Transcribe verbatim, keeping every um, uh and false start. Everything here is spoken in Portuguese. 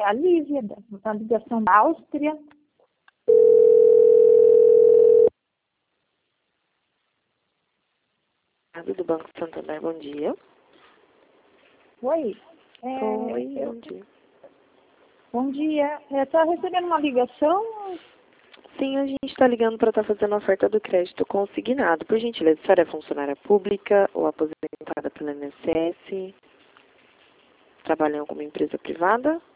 a Lívia, da da ligação da Áustria. Do Banco Santander, bom dia. Oi. É, Oi, eu- bom dia. Bom dia. Está recebendo uma ligação? Sim, a gente está ligando para estar fazendo a oferta do crédito consignado. Por gentileza, a senhora é funcionária pública ou aposentada pelo I N S S? Trabalha em alguma empresa privada?